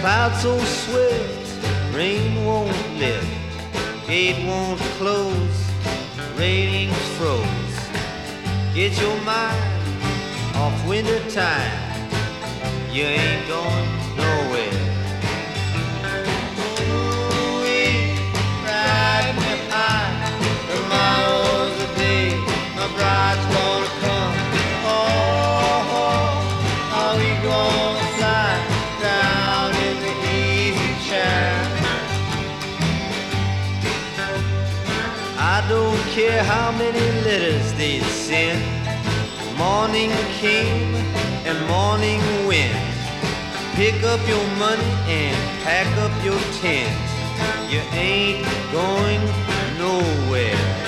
Clouds so swift, rain won't lift, gate won't close, ratings froze. Get your mind off winter time, you ain't going nowhere. Ooh-wee, ride me high, tomorrow's the day my bride's gonna come. Oh, are we gonna fly down in the easy chair? I don't care how many letters they sent, morning came and morning went. Pick up your money and pack up your tent. You ain't going nowhere.